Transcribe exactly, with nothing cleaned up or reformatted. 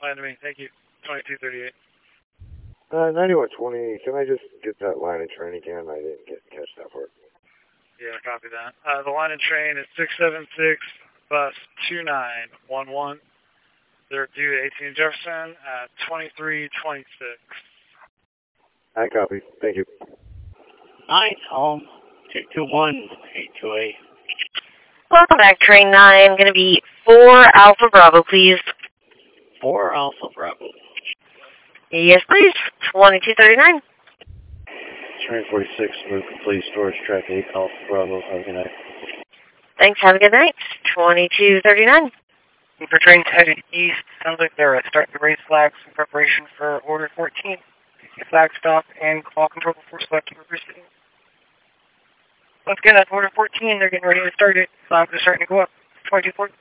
Fine to me. Thank you. twenty-two thirty-eight. Uh, ninety-one twenty, can I just get that line of train again? I didn't get catch that part. Yeah, copy that. Uh, the line of train is six seven six, bus two nine one one. They're due to eighteen Jefferson at twenty-three twenty-six. I copy. Thank you. Nine, home, two two one, eight two eight. Welcome back, train nine. Going to be four Alpha Bravo, please. four Alpha Bravo. Yes, please. twenty-two thirty-nine. Train forty-six, move complete, storage track eight, Alpha Bravo. Have a good night. Thanks, have a good night. twenty-two thirty-nine. For trains headed east, sounds like they're starting to raise flags in preparation for Order fourteen. Flag stop and call control before selecting for proceeding. Once again, that's Order fourteen. They're getting ready to start it. Flags are starting to go up. twenty-two forty.